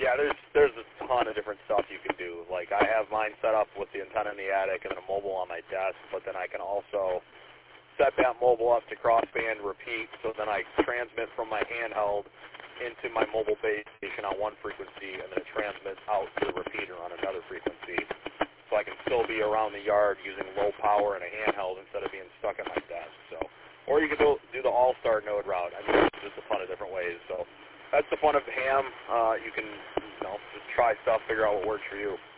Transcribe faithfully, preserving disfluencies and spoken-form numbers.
Yeah, there's there's a ton of different stuff you can do. Like I have mine set up with the antenna in the attic and then a mobile on my desk, but then I can also set that mobile up to crossband repeat, so then I transmit from my handheld into my mobile base station on one frequency, and then it transmits out to the repeater on another frequency. So I can still be around the yard using low power and a handheld instead of being stuck at my desk. So, or you can do, do the all-star node route. I mean, there's just a ton of different ways. So that's the fun of ham. Uh, you can, you know, just try stuff, figure out what works for you.